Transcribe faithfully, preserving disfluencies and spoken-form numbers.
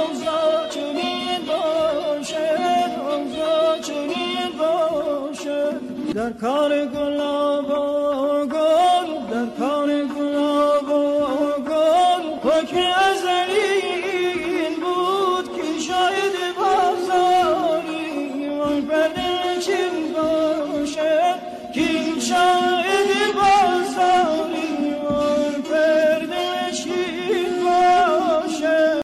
اوضاع چنین باشد، اوضاع چنین باشد. در کار گلاب و گل، در کار گلاب و گل حکم ازلی این بود که شاید بازاری وان پرده چین باشد که این شاید